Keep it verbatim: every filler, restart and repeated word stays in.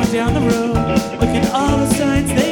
down the road. Look at all the signs they